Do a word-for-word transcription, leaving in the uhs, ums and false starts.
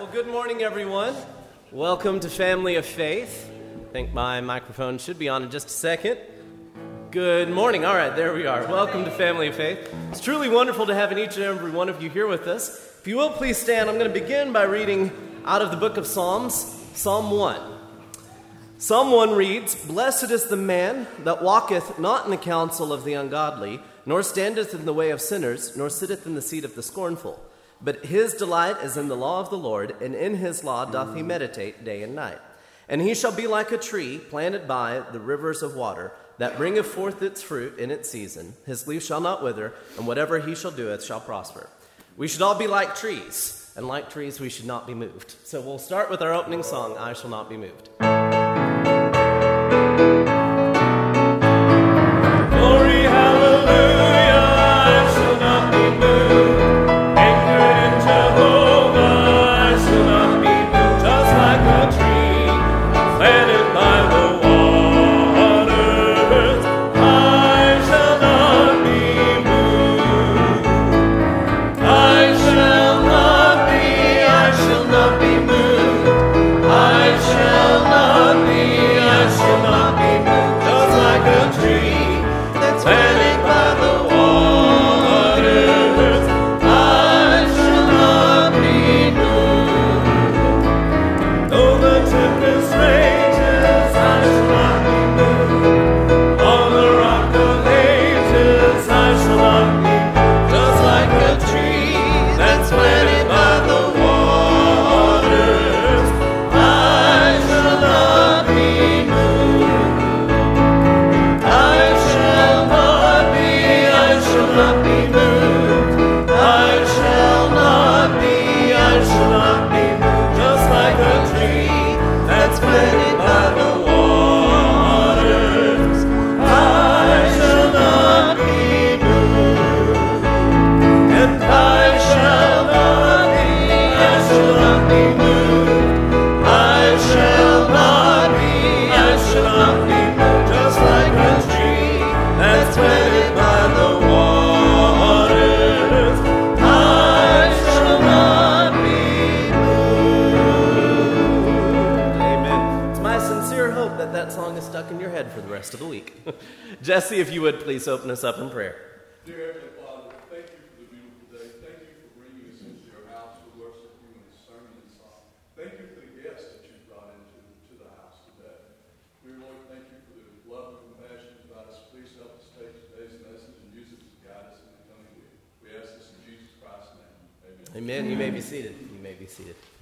Good morning, everyone. Welcome to Family of Faith. I think my microphone should be on in just a second. Good morning. All right, there we are. Welcome to Family of Faith. It's truly wonderful to have each and every one of you here with us. If you will, please stand. I'm going to begin by reading out of the book of Psalms, Psalm one. Psalm one reads, "Blessed is the man that walketh not in the counsel of the ungodly, nor standeth in the way of sinners, nor sitteth in the seat of the scornful. But his delight is in the law of the Lord, and in his law doth he meditate day and night. And he shall be like a tree planted by the rivers of water, that bringeth forth its fruit in its season. His leaf shall not wither, and whatever he shall doeth shall prosper." We should all be like trees, and like trees we should not be moved. So we'll start with our opening song, "I Shall Not Be Moved." Glory, hallelujah, I shall not be moved. Jesse, if you would, please open us up in prayer. Dear Heavenly Father, thank you for the beautiful day. Thank you for bringing us into your house to worship you in this sermon and song. Thank you for the guests that you've brought into to the house today. Dear Lord, thank you for the love and compassion about us. Please help us take today's message and use it to guide us in the coming week. We ask this in Jesus Christ's name. Amen. Amen. You may be seated. You may be seated.